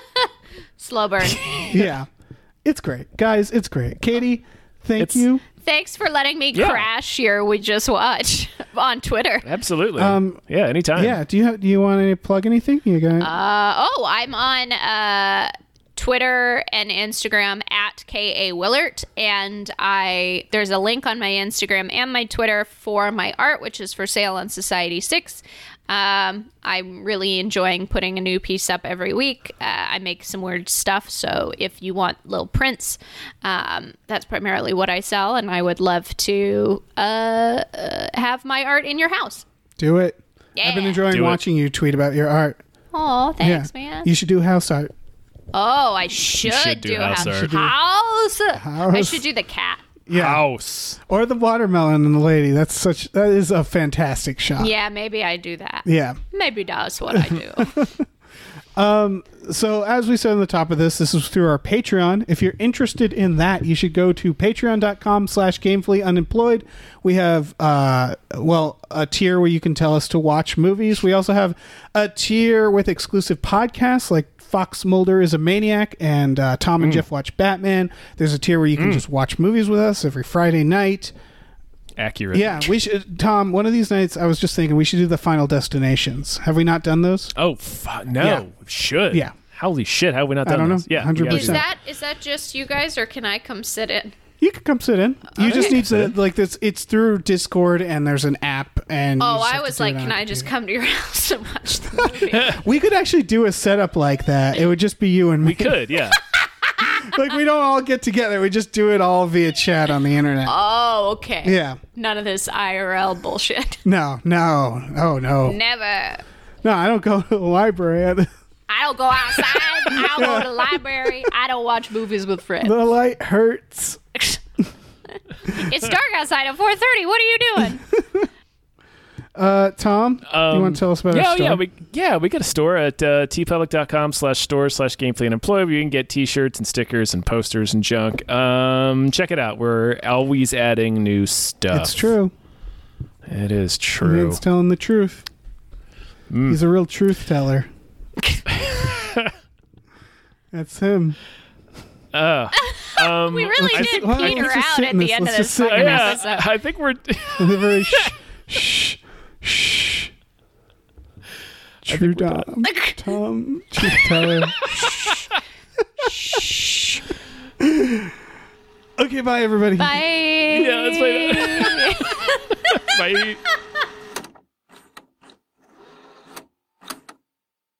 slow burn. Yeah. It's great, guys. It's great. Katie, thank It's- you. Thanks for letting me Yeah. crash your We Just Watch on Twitter. Absolutely. Um, yeah, anytime. Yeah. Do you have, do you want to plug anything? You got. Uh, oh, I'm on uh, Twitter and Instagram at K A Willert, and I there's a link on my Instagram and my Twitter for my art, which is for sale on Society Six. Um, I'm really enjoying putting a new piece up every week. Uh, I make some weird stuff, so if you want little prints, um, that's primarily what I sell, and I would love to uh, uh, have my art in your house. Do it. Yeah. I've been enjoying Do it. watching you tweet about your art. Oh, thanks, yeah. man. You should do house art. Oh, I should, should do do, house house. art. House. I House. should do the cat. Yeah. House. Or the watermelon and the lady. That's such. That is a fantastic shot. Yeah, maybe I do that. Yeah. Maybe that's what I do. So as we said on the top of this, this is through our Patreon. If you're interested in that, you should go to patreon.com slash gamefully unemployed. We have, uh, well, a tier where you can tell us to watch movies. We also have a tier with exclusive podcasts like Fox Mulder is a Maniac and uh, Tom and Jeff Watch Batman. There's a tier where you can just watch movies with us every Friday night. Accurate. Yeah, we should. Tom, one of these nights, I was just thinking we should do the Final Destinations. Have we not done those? Oh, fu- no. Yeah. We should. Yeah. Holy shit. How have we not I done don't know. this? Yeah. one hundred we gotta Is do percent. that is that just you guys, or can I come sit in? You can come sit in. You just Okay. need Sit to in. like this. It's through Discord, and there's an app. And you Oh, just I have to was do it like, on can a I just computer. come to your house and watch the movie? We could actually do a setup like that. It would just be you and me. We could, yeah. Like we don't all get together. We just do it all via chat on the internet. Oh, okay. Yeah. None of this I R L bullshit. No. No. Oh no. Never. No. I don't go to the library. I- I don't go outside. I don't go to the library. I don't watch movies with friends. The light hurts. It's dark outside at four thirty. What are you doing? Uh, Tom, Um, you want to tell us about yeah, our store? yeah, we yeah we got a store at uh, tpublic.com slash store slash Gamefully Unemployed where you can get T-shirts and stickers and posters and junk. Um, check it out. We're always adding new stuff. It's true. It is true. He's telling the truth. Mm. He's a real truth teller. That's him. Uh, um, We really Let's did just- well, peter let's just out sit at in the this. end Let's of just this sit in fucking yeah, episode. I think we're. With a very shh, shh, shh. True Tom. Tom, truth teller. Okay, bye everybody. Bye. Yeah, let's play that. Bye.